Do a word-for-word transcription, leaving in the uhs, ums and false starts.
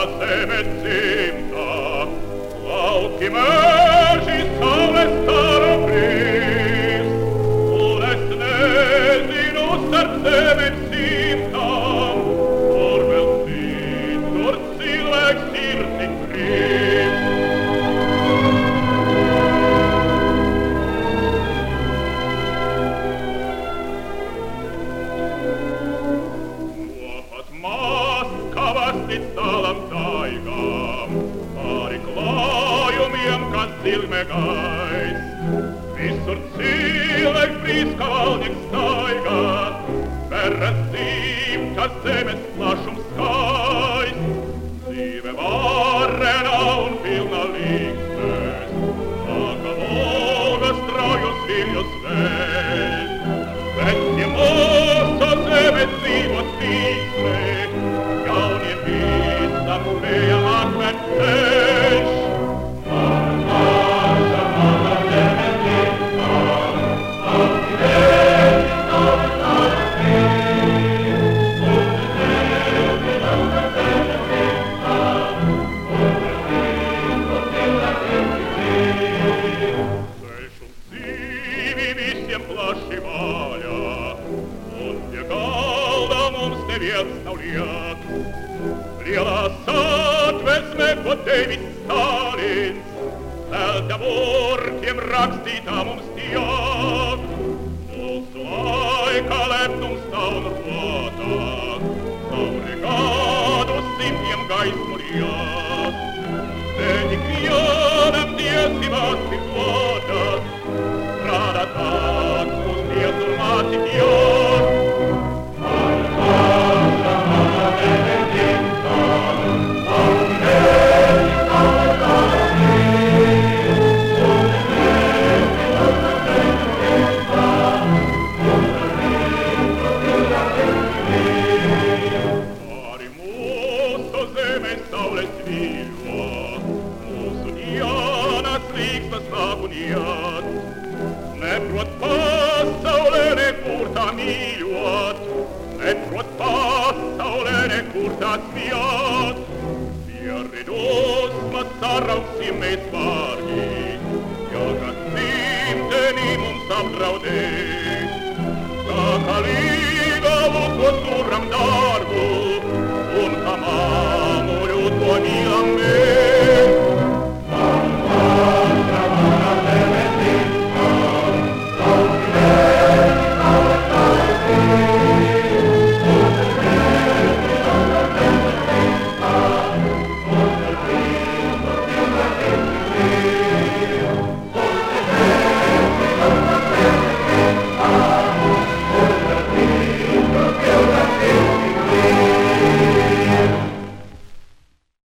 zeme dzimta, lauki meži saule staro bris, unes nezinu starp zemem simtam, tur vēl cits, tur cilvēks ir tik brīvs. Līdz tālam taigām, pāri klājumiem, kas zilme gais. Visur cilvēks brīz kavalnieks staigā, perras dzimtas zemes plašums skais. Dzīve varena un pilna līksmes, sāka Volga strojus viļņus vēst. Bet tie mūsu zeme dzīvot tīksme, jauniem visam spējam atvērt ceļš. Man maza, mana zeme dzimta, lauki meži saule staro bris, unes nezinu starp zemem simtam, tur vēl cits, tur cilvēks ir tik brīvs. Ceļš un dzīvi visiem plaši vaļā, un pie galda mums neviens nav liek. Lielā satversmē, ko Deivids Stalins, zelta burtiem rakstītā mums tiek. Mūsu laika lepnums nav rotā, savu gadu simtiem gaismu liek. Te tik vienam tiesībās ir dotas, strādāt tāds mūs tiesu mācīt jūt. Neprot pasaulē nekur tā mīļot, neprot pasaulē nekur tā smijāt.